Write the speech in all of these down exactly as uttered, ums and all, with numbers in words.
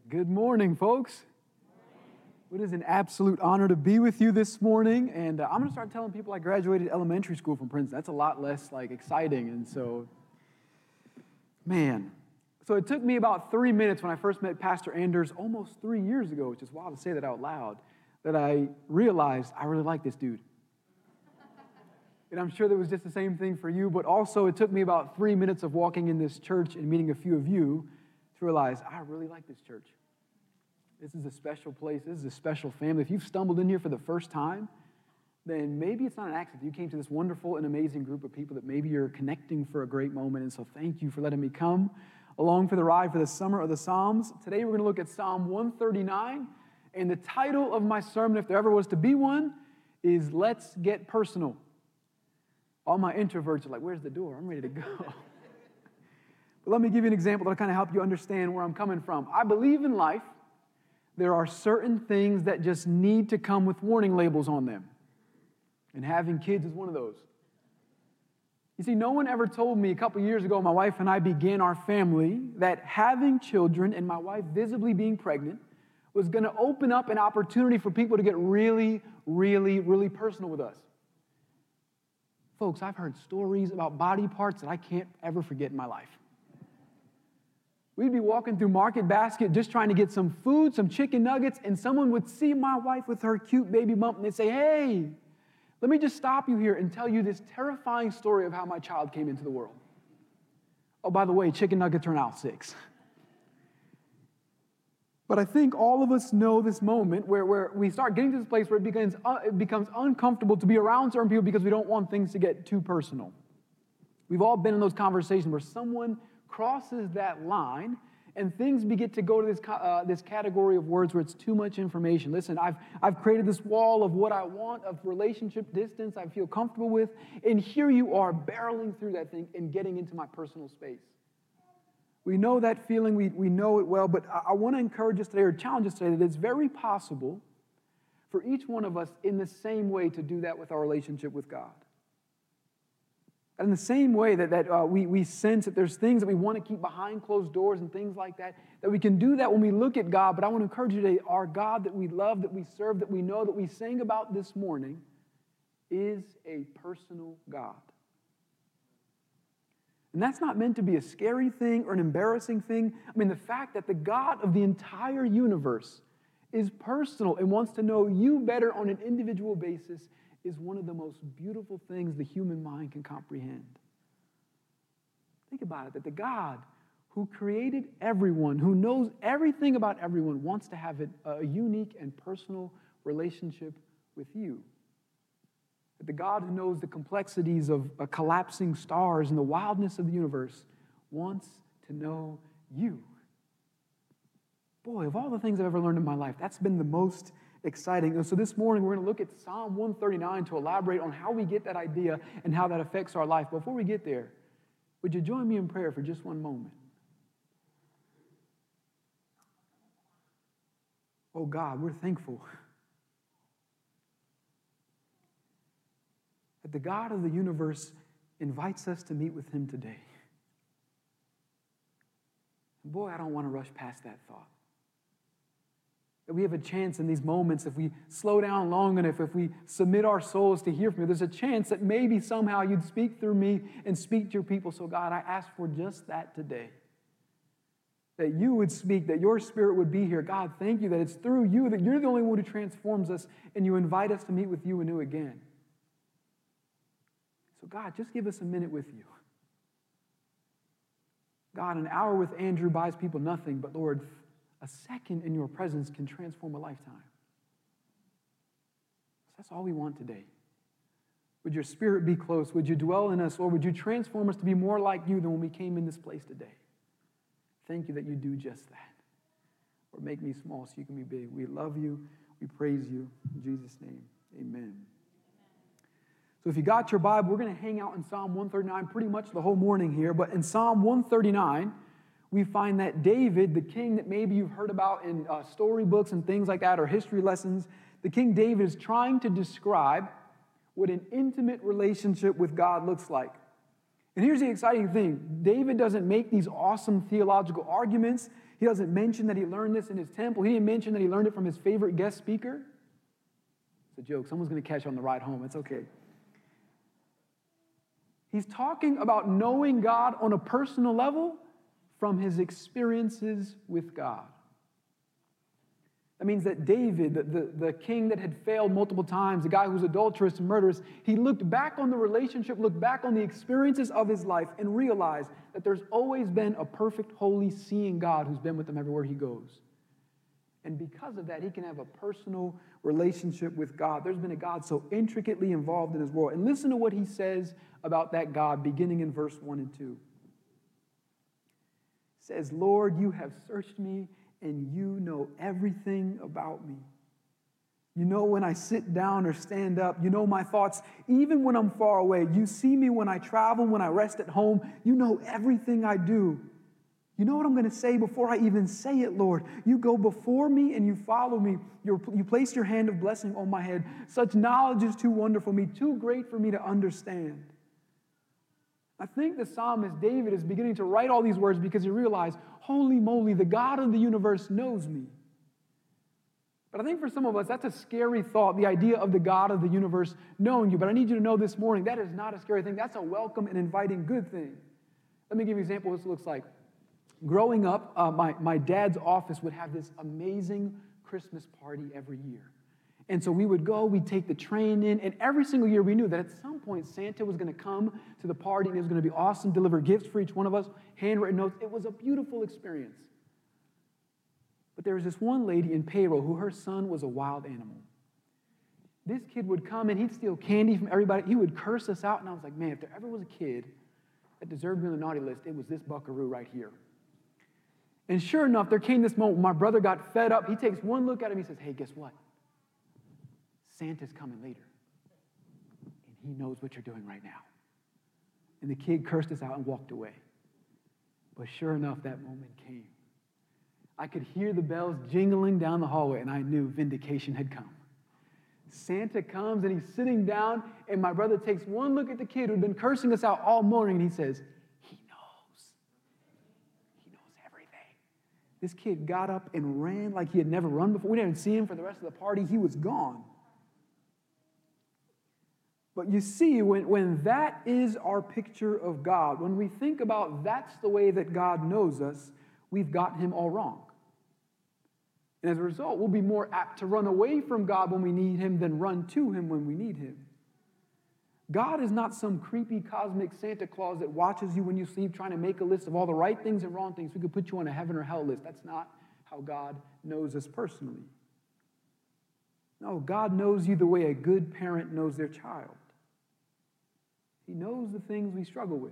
Good morning, folks. It is an absolute honor to be with you this morning, and uh, I'm going to start telling people I graduated elementary school from Princeton. That's a lot less, like, exciting, and so, man. So it took me about three minutes when I first met Pastor Anders almost three years ago, which is wild to say that out loud, that I realized I really like this dude. And I'm sure that was just the same thing for you, but also it took me about three minutes of walking in this church and meeting a few of you to realize I really like this church. This is a special place. This is a special family. If you've stumbled in here for the first time, then maybe it's not an accident. You came to this wonderful and amazing group of people that maybe you're connecting for a great moment. And so thank you for letting me come along for the ride for the summer of the Psalms. Today we're going to look at Psalm one thirty-nine. And the title of my sermon, if there ever was to be one, is Let's Get Personal. All my introverts are like, where's the door? I'm ready to go. But let me give you an example that'll kind of help you understand where I'm coming from. I believe in life there are certain things that just need to come with warning labels on them. And having kids is one of those. You see, no one ever told me a couple years ago, my wife and I began our family, that having children and my wife visibly being pregnant was going to open up an opportunity for people to get really, really, really personal with us. Folks, I've heard stories about body parts that I can't ever forget in my life. We'd be walking through Market Basket just trying to get some food, some chicken nuggets, and someone would see my wife with her cute baby bump, and they'd say, hey, let me just stop you here and tell you this terrifying story of how my child came into the world. Oh, by the way, chicken nuggets are now six. But I think all of us know this moment where, where we start getting to this place where it becomes, uh, it becomes uncomfortable to be around certain people because we don't want things to get too personal. We've all been in those conversations where someone crosses that line and things begin to go to this, uh, this category of words where it's too much information. Listen, I've, I've created this wall of what I want, of relationship distance I feel comfortable with, and here you are barreling through that thing and getting into my personal space. We know that feeling, we, we know it well, but I, I want to encourage us today or challenge us today that it's very possible for each one of us in the same way to do that with our relationship with God. And in the same way that, that uh, we, we sense that there's things that we want to keep behind closed doors and things like that, that we can do that when we look at God. But I want to encourage you today, our God that we love, that we serve, that we know, that we sang about this morning, is a personal God. And that's not meant to be a scary thing or an embarrassing thing. I mean, the fact that the God of the entire universe is personal and wants to know you better on an individual basis is one of the most beautiful things the human mind can comprehend. Think about it, that the God who created everyone, who knows everything about everyone, wants to have a unique and personal relationship with you. That the God who knows the complexities of uh, collapsing stars and the wildness of the universe wants to know you. Boy, of all the things I've ever learned in my life, that's been the most exciting. And so this morning we're going to look at Psalm one thirty-nine to elaborate on how we get that idea and how that affects our life. Before we get there, would you join me in prayer for just one moment? Oh God, we're thankful that the God of the universe invites us to meet with Him today. And boy, I don't want to rush past that thought. That we have a chance in these moments, if we slow down long enough, if we submit our souls to hear from you, there's a chance that maybe somehow you'd speak through me and speak to your people. So God, I ask for just that today. That you would speak, that your Spirit would be here. God, thank you that it's through you, that you're the only one who transforms us, and you invite us to meet with you anew again. So God, just give us a minute with you. God, an hour with Andrew buys people nothing, but Lord, a second in your presence can transform a lifetime. So that's all we want today. Would your Spirit be close? Would you dwell in us? Lord, would you transform us to be more like you than when we came in this place today? Thank you that you do just that. Or make me small so you can be big. We love you. We praise you. In Jesus' name, amen. So if you got your Bible, we're going to hang out in Psalm one thirty-nine pretty much the whole morning here. But in Psalm one thirty-nine, we find that David, the king that maybe you've heard about in uh, storybooks and things like that, or history lessons, the King David is trying to describe what an intimate relationship with God looks like. And here's the exciting thing. David doesn't make these awesome theological arguments. He doesn't mention that he learned this in his temple. He didn't mention that he learned it from his favorite guest speaker. It's a joke. Someone's going to catch on the ride home. It's okay. He's talking about knowing God on a personal level from his experiences with God. That means that David, the, the, the king that had failed multiple times, the guy who was adulterous and murderous, he looked back on the relationship, looked back on the experiences of his life, and realized that there's always been a perfect, holy, seeing God who's been with him everywhere he goes. And because of that, he can have a personal relationship with God. There's been a God so intricately involved in his world. And listen to what he says about that God, beginning in verse one and two. It says, Lord, you have searched me, and you know everything about me. You know when I sit down or stand up. You know my thoughts, even when I'm far away. You see me when I travel, when I rest at home. You know everything I do. You know what I'm going to say before I even say it, Lord. You go before me and you follow me. You're, you place your hand of blessing on my head. Such knowledge is too wonderful for me, too great for me to understand. I think the psalmist David is beginning to write all these words because he realized, holy moly, the God of the universe knows me. But I think for some of us, that's a scary thought, the idea of the God of the universe knowing you. But I need you to know this morning, that is not a scary thing. That's a welcome and inviting good thing. Let me give you an example of what this looks like. Growing up, uh, my, my dad's office would have this amazing Christmas party every year. And so we would go, we'd take the train in, and every single year we knew that at some point Santa was going to come to the party, and it was going to be awesome, deliver gifts for each one of us, handwritten notes. It was a beautiful experience. But there was this one lady in payroll who her son was a wild animal. This kid would come and he'd steal candy from everybody. He would curse us out, and I was like, man, if there ever was a kid that deserved to be on the naughty list, it was this buckaroo right here. And sure enough, there came this moment when my brother got fed up. He takes one look at him, he says, hey, guess what? Santa's coming later, and he knows what you're doing right now. And the kid cursed us out and walked away. But sure enough, that moment came. I could hear the bells jingling down the hallway, and I knew vindication had come. Santa comes, and he's sitting down, and my brother takes one look at the kid who'd been cursing us out all morning, and he says, he knows. He knows everything. This kid got up and ran like he had never run before. We didn't see him for the rest of the party. He was gone. But you see, when, when that is our picture of God, when we think about that's the way that God knows us, we've got him all wrong. And as a result, we'll be more apt to run away from God when we need him than run to him when we need him. God is not some creepy cosmic Santa Claus that watches you when you sleep trying to make a list of all the right things and wrong things so we could put you on a heaven or hell list. That's not how God knows us personally. No, God knows you the way a good parent knows their child. He knows the things we struggle with.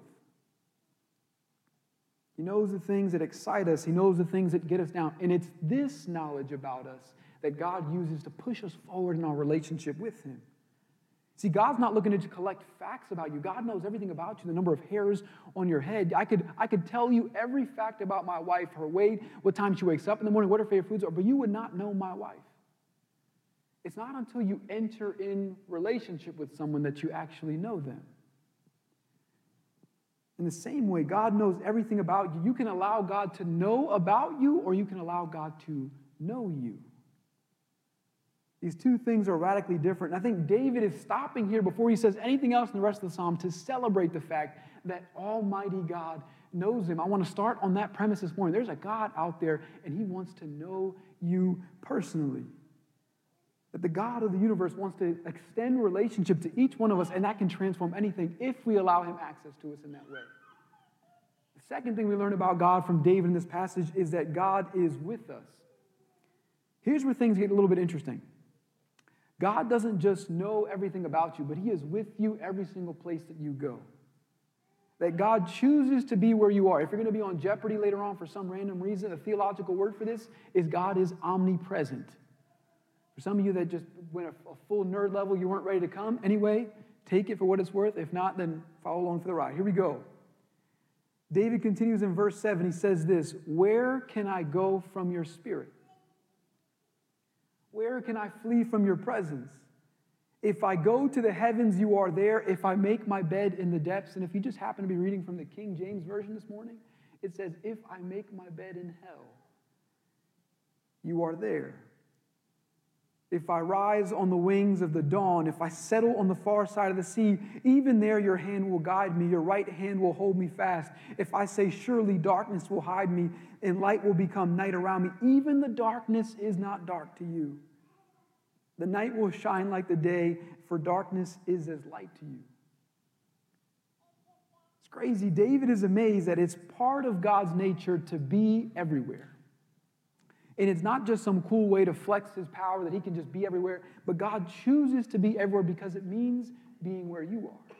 He knows the things that excite us. He knows the things that get us down. And it's this knowledge about us that God uses to push us forward in our relationship with him. See, God's not looking to collect facts about you. God knows everything about you, the number of hairs on your head. I could, I could tell you every fact about my wife, her weight, what time she wakes up in the morning, what her favorite foods are, but you would not know my wife. It's not until you enter in relationship with someone that you actually know them. In the same way, God knows everything about you. You can allow God to know about you, or you can allow God to know you. These two things are radically different. And I think David is stopping here before he says anything else in the rest of the psalm to celebrate the fact that Almighty God knows him. I want to start on that premise this morning. There's a God out there, and he wants to know you personally. That the God of the universe wants to extend relationship to each one of us, and that can transform anything if we allow him access to us in that way. The second thing we learn about God from David in this passage is that God is with us. Here's where things get a little bit interesting. God doesn't just know everything about you, but he is with you every single place that you go. That God chooses to be where you are. If you're going to be on Jeopardy later on for some random reason, a theological word for this is God is omnipresent. For some of you that just went a, a full nerd level, you weren't ready to come. Anyway, take it for what it's worth. If not, then follow along for the ride. Here we go. David continues in verse seven. He says this, where can I go from your spirit? Where can I flee from your presence? If I go to the heavens, you are there. If I make my bed in the depths. And if you just happen to be reading from the King James Version this morning, it says, if I make my bed in hell, you are there. If I rise on the wings of the dawn, if I settle on the far side of the sea, even there your hand will guide me, your right hand will hold me fast. If I say, surely darkness will hide me, and light will become night around me, even the darkness is not dark to you. The night will shine like the day, for darkness is as light to you. It's crazy. David is amazed that it's part of God's nature to be everywhere. And it's not just some cool way to flex his power that he can just be everywhere, but God chooses to be everywhere because it means being where you are.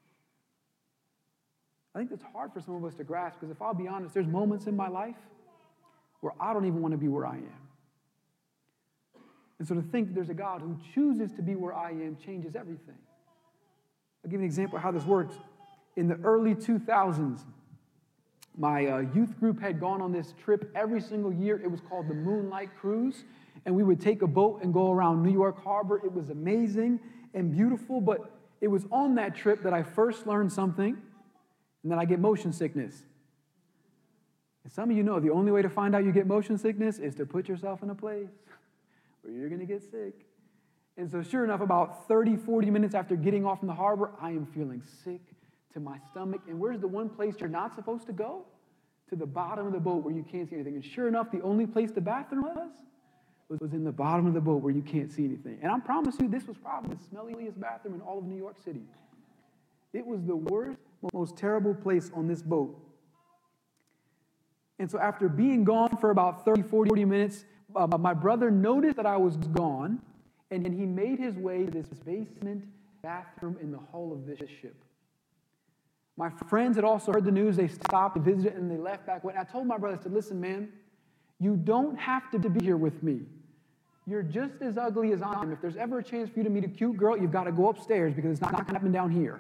I think that's hard for some of us to grasp because if I'll be honest, there's moments in my life where I don't even want to be where I am. And so to think that there's a God who chooses to be where I am changes everything. I'll give you an example of how this works. In the early two thousands, my uh, youth group had gone on this trip every single year. It was called the Moonlight Cruise. And we would take a boat and go around New York Harbor. It was amazing and beautiful, but it was on that trip that I first learned something, and that I get motion sickness. And some of you know the only way to find out you get motion sickness is to put yourself in a place where you're going to get sick. And so sure enough, about thirty, forty minutes after getting off in the harbor, I am feeling sick to my stomach. And where's the one place you're not supposed to go? To the bottom of the boat where you can't see anything. And sure enough, the only place the bathroom was, was in the bottom of the boat where you can't see anything. And I promise you, this was probably the smelliest bathroom in all of New York City. It was the worst, most terrible place on this boat. And so after being gone for about thirty, forty minutes, uh, my brother noticed that I was gone, and he made his way to this basement bathroom in the hull of this ship. My friends had also heard the news. They stopped to visit it, and they left back. And I told my brother, I said, listen, man, you don't have to be here with me. You're just as ugly as I am. If there's ever a chance for you to meet a cute girl, you've got to go upstairs because it's not going to happen down here.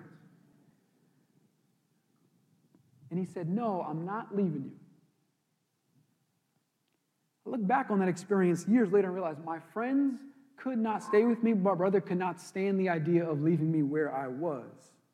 And he said, no, I'm not leaving you. I look back on that experience years later and realized my friends could not stay with me. My brother could not stand the idea of leaving me where I was.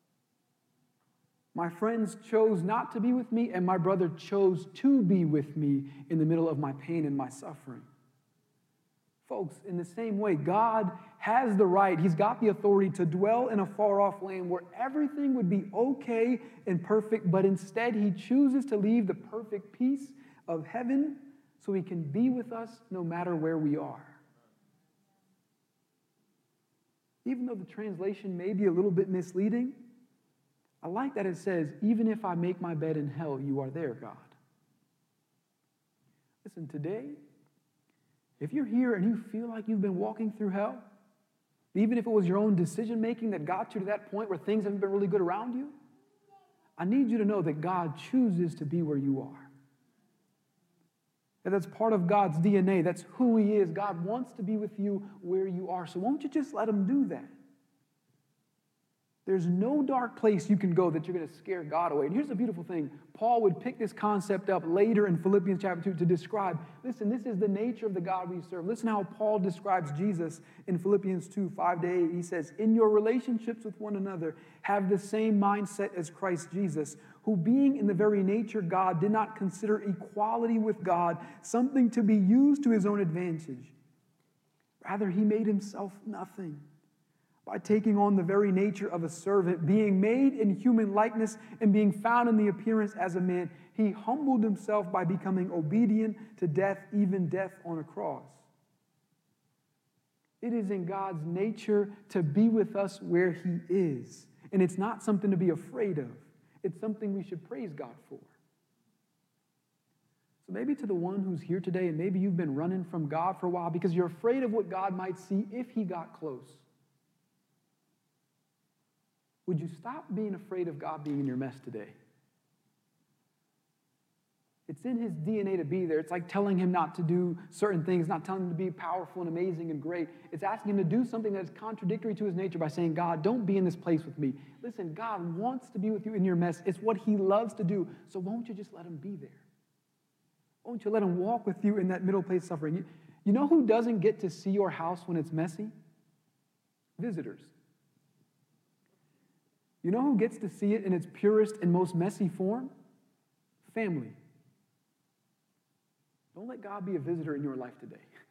My friends chose not to be with me, and my brother chose to be with me in the middle of my pain and my suffering. Folks, in the same way, God has the right, he's got the authority to dwell in a far-off land where everything would be okay and perfect, but instead he chooses to leave the perfect peace of heaven so he can be with us no matter where we are. Even though the translation may be a little bit misleading, I like that it says, even if I make my bed in hell, you are there, God. Listen, today, if you're here and you feel like you've been walking through hell, even if it was your own decision-making that got you to that point where things haven't been really good around you, I need you to know that God chooses to be where you are. That that's part of God's D N A. That's who he is. God wants to be with you where you are. So won't you just let him do that? There's no dark place you can go that you're going to scare God away. And here's the beautiful thing. Paul would pick this concept up later in Philippians chapter two to describe, listen, this is the nature of the God we serve. Listen how Paul describes Jesus in Philippians two, five to eight. He says, in your relationships with one another, have the same mindset as Christ Jesus, who being in the very nature God, did not consider equality with God something to be used to his own advantage. Rather, he made himself nothing by taking on the very nature of a servant, being made in human likeness and being found in the appearance as a man. He humbled himself by becoming obedient to death, even death on a cross. It is in God's nature to be with us where he is. And it's not something to be afraid of. It's something we should praise God for. So maybe to the one who's here today, and maybe you've been running from God for a while because you're afraid of what God might see if he got close. Would you stop being afraid of God being in your mess today? It's in his D N A to be there. It's like telling him not to do certain things, not telling him to be powerful and amazing and great. It's asking him to do something that is contradictory to his nature by saying, God, don't be in this place with me. Listen, God wants to be with you in your mess. It's what he loves to do. So won't you just let him be there? Won't you let him walk with you in that middle place of suffering? You, you know who doesn't get to see your house when it's messy? Visitors. You know who gets to see it in its purest and most messy form? Family. Don't let God be a visitor in your life today.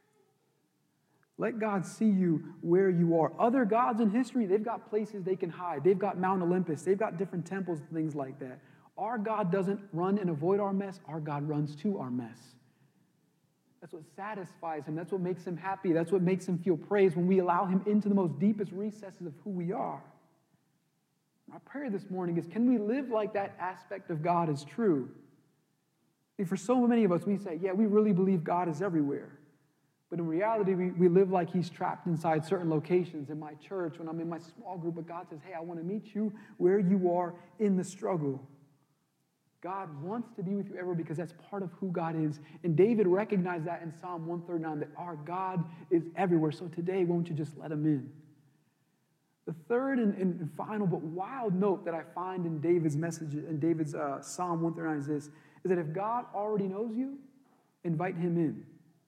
Let God see you where you are. Other gods in history, they've got places they can hide. They've got Mount Olympus. They've got different temples and things like that. Our God doesn't run and avoid our mess. Our God runs to our mess. That's what satisfies him. That's what makes him happy. That's what makes him feel praise when we allow him into the most deepest recesses of who we are. My prayer this morning is, can we live like that aspect of God is true? See, for so many of us, we say, yeah, we really believe God is everywhere. But in reality, we, we live like he's trapped inside certain locations in my church, when I'm in my small group, but God says, hey, I want to meet you where you are in the struggle. God wants to be with you everywhere because that's part of who God is. And David recognized that in Psalm one thirty-nine, that our God is everywhere. So today, won't you just let him in? The third and, and final but wild note that I find in David's message, in David's uh, Psalm one thirty-nine is this, is that if God already knows you, invite him in.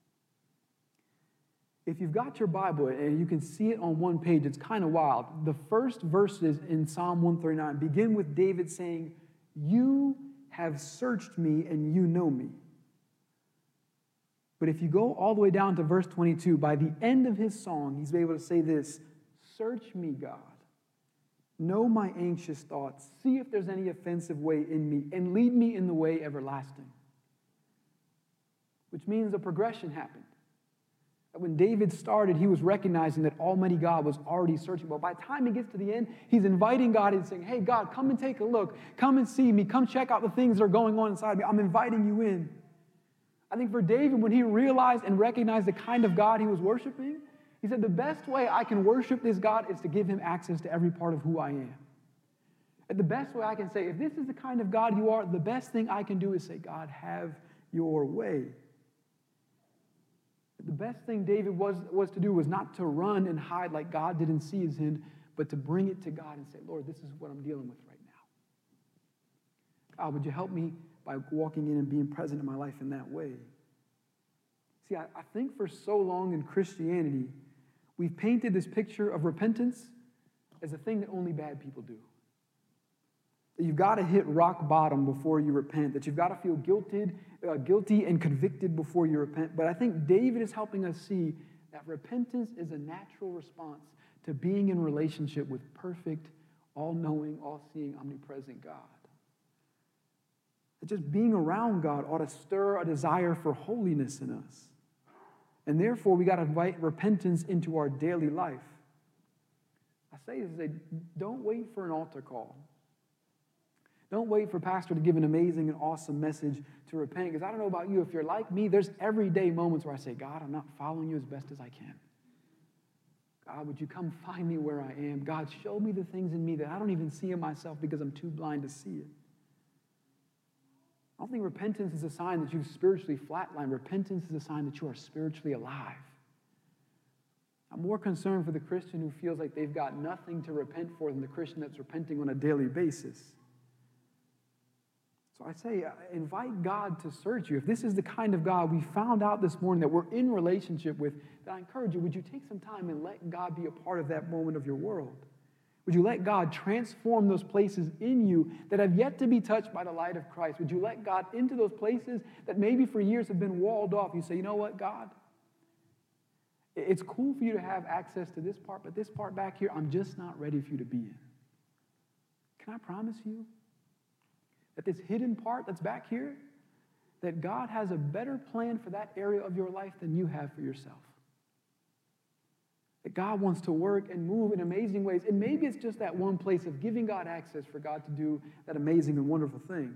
If you've got your Bible and you can see it on one page, it's kind of wild. The first verses in Psalm one thirty-nine begin with David saying, you have searched me and you know me. But if you go all the way down to verse twenty-two, by the end of his song, he's able to say this, search me, God. Know my anxious thoughts. See if there's any offensive way in me and lead me in the way everlasting. Which means a progression happened. When David started, he was recognizing that Almighty God was already searching. But by the time he gets to the end, he's inviting God and saying, hey, God, come and take a look. Come and see me. Come check out the things that are going on inside me. I'm inviting you in. I think for David, when he realized and recognized the kind of God he was worshiping, he said, the best way I can worship this God is to give him access to every part of who I am. And the best way I can say, if this is the kind of God you are, the best thing I can do is say, God, have your way. The best thing David was, was to do was not to run and hide like God didn't see his sin, but to bring it to God and say, Lord, this is what I'm dealing with right now. God, would you help me by walking in and being present in my life in that way? See, I, I think for so long in Christianity, we've painted this picture of repentance as a thing that only bad people do. That you've got to hit rock bottom before you repent, that you've got to feel guilty, uh, guilty and convicted before you repent. But I think David is helping us see that repentance is a natural response to being in relationship with perfect, all-knowing, all-seeing, omnipresent God. That just being around God ought to stir a desire for holiness in us. And therefore, we got to invite repentance into our daily life. I say this, I say, don't wait for an altar call. Don't wait for pastor to give an amazing and awesome message to repent. Because I don't know about you, if you're like me, there's everyday moments where I say, God, I'm not following you as best as I can. God, would you come find me where I am? God, show me the things in me that I don't even see in myself because I'm too blind to see it. I don't think repentance is a sign that you've spiritually flatlined. Repentance is a sign that you are spiritually alive. I'm more concerned for the Christian who feels like they've got nothing to repent for than the Christian that's repenting on a daily basis. So I say, invite God to search you. If this is the kind of God we found out this morning that we're in relationship with, then I encourage you, would you take some time and let God be a part of that moment of your world? Would you let God transform those places in you that have yet to be touched by the light of Christ? Would you let God into those places that maybe for years have been walled off? You say, you know what, God? It's cool for you to have access to this part, but this part back here, I'm just not ready for you to be in. Can I promise you that this hidden part that's back here, that God has a better plan for that area of your life than you have for yourself? That God wants to work and move in amazing ways. And maybe it's just that one place of giving God access for God to do that amazing and wonderful thing.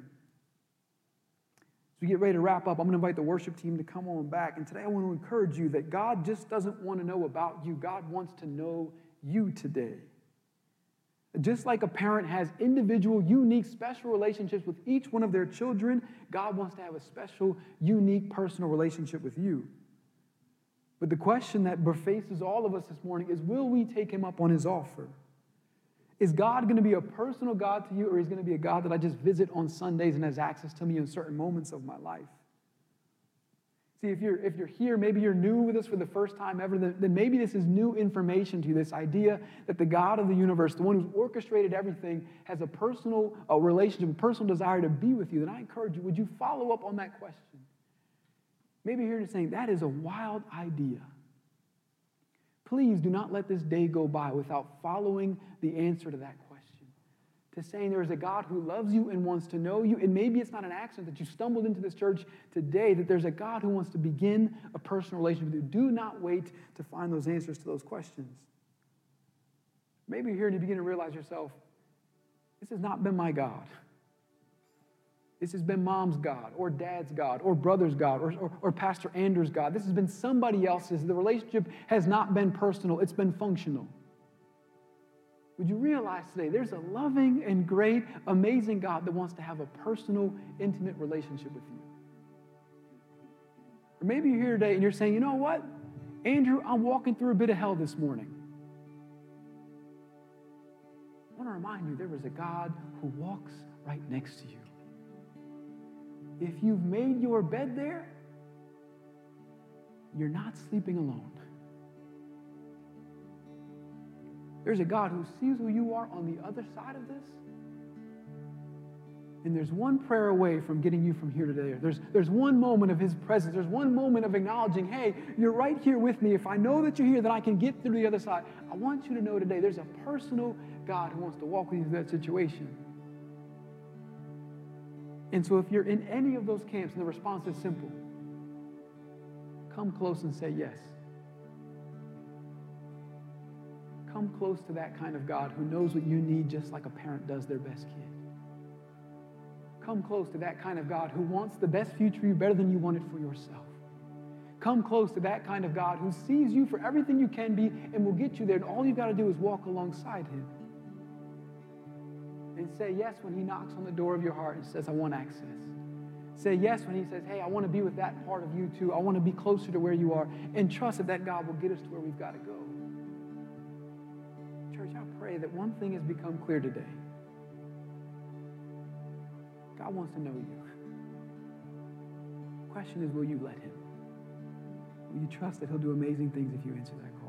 As we get ready to wrap up, I'm going to invite the worship team to come on back. And today I want to encourage you that God just doesn't want to know about you. God wants to know you today. Just like a parent has individual, unique, special relationships with each one of their children, God wants to have a special, unique, personal relationship with you. But the question that faces all of us this morning is, will we take him up on his offer? Is God going to be a personal God to you, or is he going to be a God that I just visit on Sundays and has access to me in certain moments of my life? See, if you're, if you're here, maybe you're new with us for the first time ever, then, then maybe this is new information to you, this idea that the God of the universe, the one who's orchestrated everything, has a personal a relationship, a personal desire to be with you. Then I encourage you, would you follow up on that question? Maybe you're here saying, that is a wild idea. Please do not let this day go by without following the answer to that question, to saying there is a God who loves you and wants to know you. And maybe it's not an accident that you stumbled into this church today, that there's a God who wants to begin a personal relationship with you. Do not wait to find those answers to those questions. Maybe you're here and you begin to realize yourself, this has not been my God. This has been mom's God, or dad's God, or brother's God, or, or, or Pastor Andrew's God. This has been somebody else's. The relationship has not been personal. It's been functional. Would you realize today there's a loving and great, amazing God that wants to have a personal, intimate relationship with you? Or maybe you're here today and you're saying, you know what? Andrew, I'm walking through a bit of hell this morning. I want to remind you there is a God who walks right next to you. If you've made your bed there, you're not sleeping alone. There's a God who sees who you are on the other side of this. And there's one prayer away from getting you from here to there. There's, there's one moment of his presence. There's one moment of acknowledging, hey, you're right here with me. If I know that you're here, then I can get through the other side. I want you to know today there's a personal God who wants to walk with you through that situation. And so if you're in any of those camps and the response is simple, come close and say yes. Come close to that kind of God who knows what you need just like a parent does their best kid. Come close to that kind of God who wants the best future for you better than you want it for yourself. Come close to that kind of God who sees you for everything you can be and will get you there, and all you've got to do is walk alongside him. And say yes when he knocks on the door of your heart and says, I want access. Say yes when he says, hey, I want to be with that part of you too. I want to be closer to where you are. And trust that that God will get us to where we've got to go. Church, I pray that one thing has become clear today. God wants to know you. The question is, will you let him? Will you trust that he'll do amazing things if you answer that call?